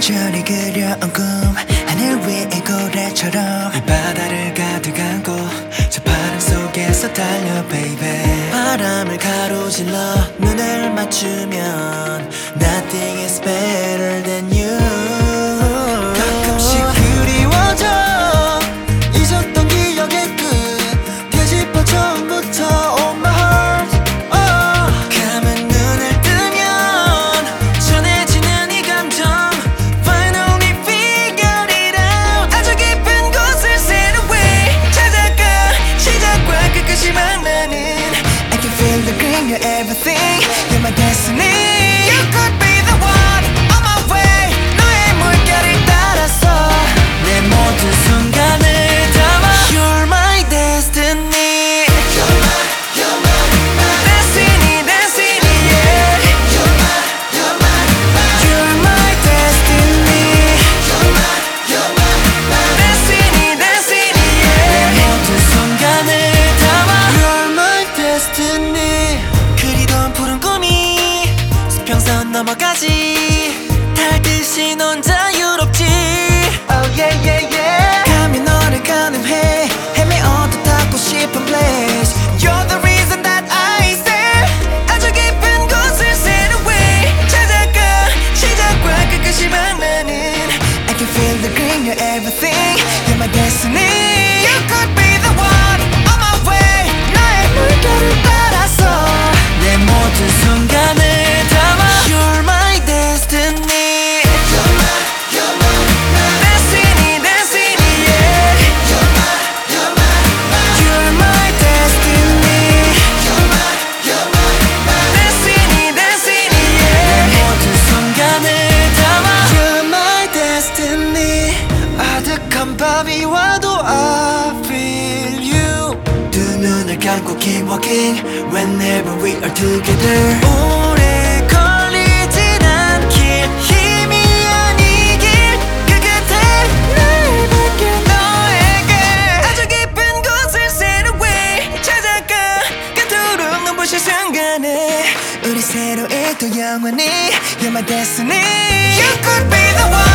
간절히 그려온 꿈 하늘 위의 고래처럼 이 바다를 가득 안고 저 바람 속에서 달려 baby 바람을 가로질러 눈을 맞추면 Nothing is better than you 가끔씩 그리워져 잊었던 기억의 끝 되짚어 처음부터 Oh my heart 감은 눈을 뜨면 전해지는 이 감정 Finally figured it out 아주 깊은 곳을 새로이 찾아가 시작과 끝까지 만나는 I can feel the green, you're everything You're my destiny You could be the one on my way 너의 물결을 따라서 내 모든 순간을 담아 You're my destiny You're my destiny, destiny, yeah You're my destiny You're my destiny, destiny, yeah 내 모든 순간을 담아 You're my destiny 그리던 푸른 꿈이 수평선 넘어가지 달빛이 넌 자유롭지 Oh yeah yeah yeah 감히 너를 가늠해 헤매어도 닿고 싶은 place You're the reason that I say 아주 깊은 곳을 새로이 찾아가 시작과 끝까지 만나는 I can feel the green, you're everything You're my destiny You could be the one on my way 나의 물결을 따라서 내 모든 순간을 담아 You're my destiny You're my destiny, destiny, yeah You're my destiny You're my destiny, destiny, yeah 내 모든 순간을 담아 You're my destiny 아득한 밤이 와도 I feel you 두 눈을 감고 keep walking Whenever we are together 오래 걸리진 않길 힘이 아니길 그 끝에 날 받게 너에게 아주 깊은 곳을 새로이 찾아가 그토록 눈부신 순간에 우리 새로이 또 영원히 You're my destiny You could be the one